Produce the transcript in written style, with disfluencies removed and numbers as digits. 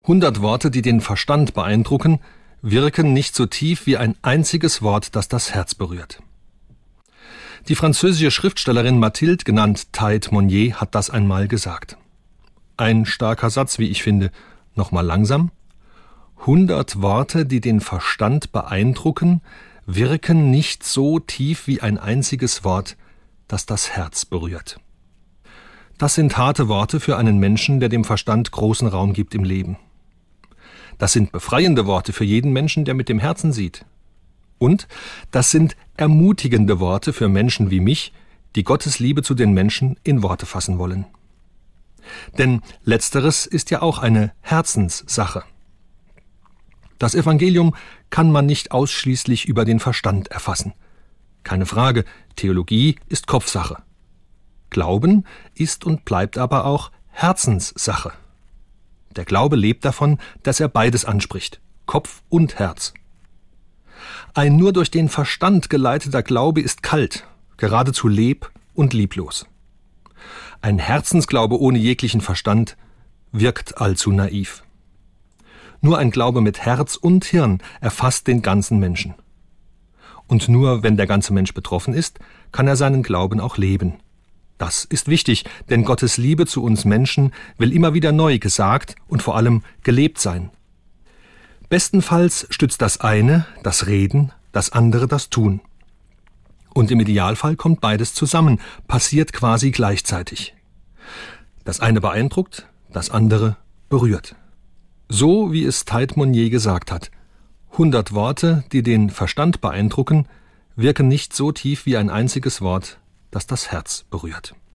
100 Worte, die den Verstand beeindrucken, wirken nicht so tief wie ein einziges Wort, das das Herz berührt. Die französische Schriftstellerin Mathilde, genannt Taït Monnier, hat das einmal gesagt. Ein starker Satz, wie ich finde. Nochmal langsam. 100 Worte, die den Verstand beeindrucken, wirken nicht so tief wie ein einziges Wort, das das Herz berührt. Das sind harte Worte für einen Menschen, der dem Verstand großen Raum gibt im Leben. Das sind befreiende Worte für jeden Menschen, der mit dem Herzen sieht. Und das sind ermutigende Worte für Menschen wie mich, die Gottes Liebe zu den Menschen in Worte fassen wollen. Denn Letzteres ist ja auch eine Herzenssache. Das Evangelium kann man nicht ausschließlich über den Verstand erfassen. Keine Frage, Theologie ist Kopfsache. Glauben ist und bleibt aber auch Herzenssache. Der Glaube lebt davon, dass er beides anspricht, Kopf und Herz. Ein nur durch den Verstand geleiteter Glaube ist kalt, geradezu leb- und lieblos. Ein Herzensglaube ohne jeglichen Verstand wirkt allzu naiv. Nur ein Glaube mit Herz und Hirn erfasst den ganzen Menschen. Und nur wenn der ganze Mensch betroffen ist, kann er seinen Glauben auch leben. Das ist wichtig, denn Gottes Liebe zu uns Menschen will immer wieder neu gesagt und vor allem gelebt sein. Bestenfalls stützt das eine das Reden, das andere das Tun. Und im Idealfall kommt beides zusammen, passiert quasi gleichzeitig. Das eine beeindruckt, das andere berührt. So wie es Taït Monnier gesagt hat: 100 Worte, die den Verstand beeindrucken, wirken nicht so tief wie ein einziges Wort, das das Herz berührt.